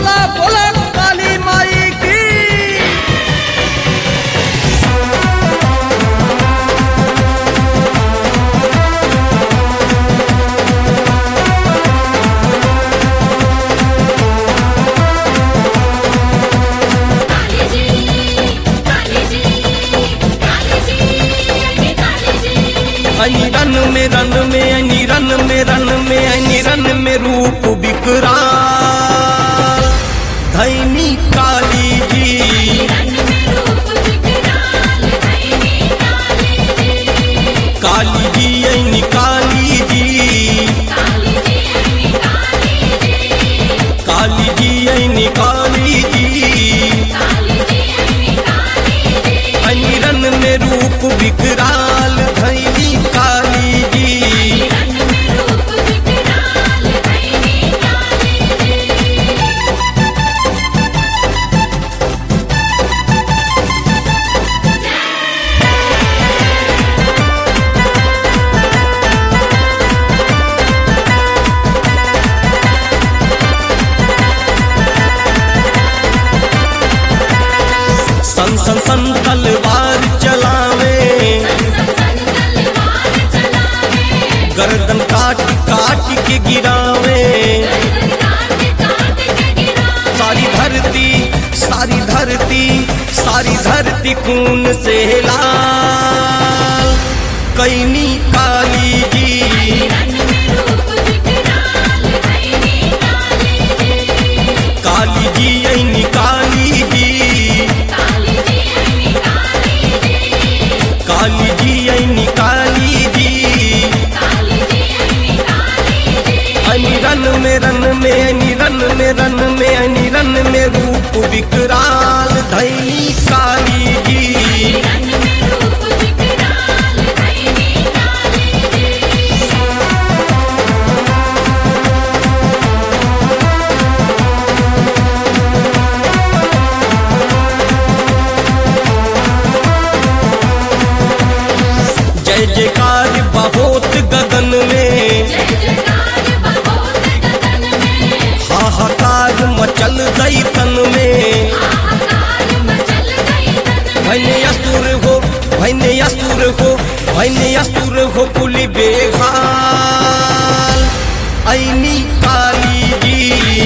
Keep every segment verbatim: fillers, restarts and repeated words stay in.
बोला बोला काली माई की। अनि रन में रन में अनि रन में रन में अनि रन में रूप विकराल धैनी काली जी। काली जी ऐनी काली जी, काली जी ऐनी काली जी। अनि रन में रूप विकराल धैनी काली जी। सन सन सन तलवार चलावे, गर्दन काट काट के गिरावे। सारी धरती सारी धरती सारी धरती खून से लाल कैनी काली जी। काली जी ऐनी काली जी, काली जी ऐनी काली जी। अनि रन में रन में अनि रन में रन में अनि रन में रूप विकराल धैनी काली जी। जय जयकार बहुत गगन में, हाहाकार मचल गई तन में। भैने असुर हो भैने असुर हो भैने असुर हो पुलि बेहाल ऐनी काली जी।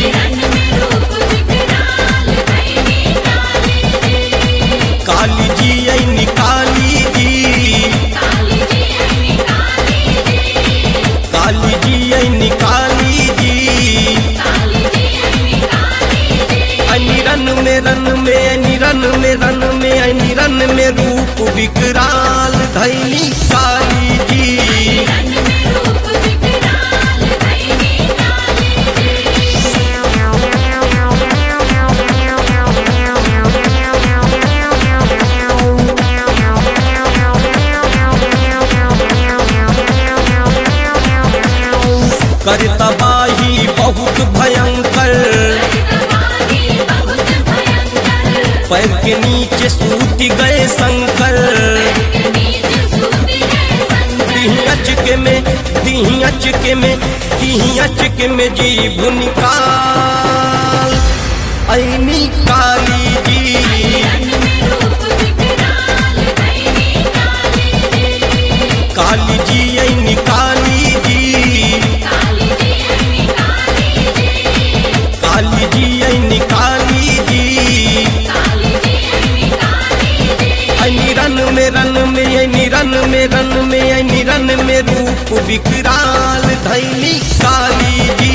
काली जी ऐनी काली जी, काली जी ऐनी काली जी। अनि रन में रन में अनि रन में रन में अनि रन में रूप विकराल धैनी काली जी। कर तबाही बहुत भयंकर, पैर के नीचे सूत गए शंकर। दीही अचके में दीही अचके में दीही अचके में जी भुनिकाल ऐनी काली जी। काली जी ऐनी काली जी, काली जी ऐनी काली जी। अनि रन में रन में अनि रन में रन में अनि रन में रूप विकराल धैनी काली जी।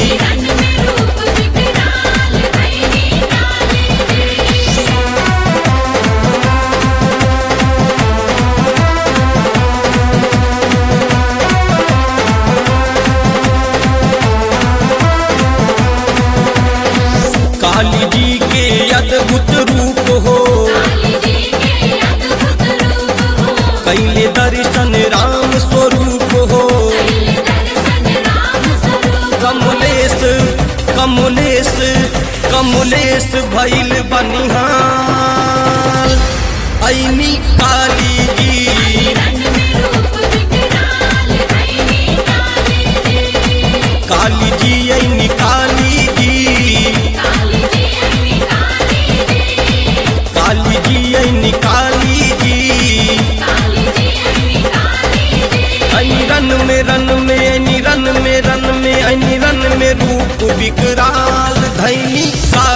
काली जी के अद्भुत रूप हो, कैले दर्शन राम स्वरूप हो। कमलेश कमलेश कमलेश भइल बनिहाल ऐनी काली जी। काली जी ऐनी काली जी। ऐनी काली जी ऐनी रन में रन में ऐनी रन में रन में ऐनी रन में रूप विकराल धैनी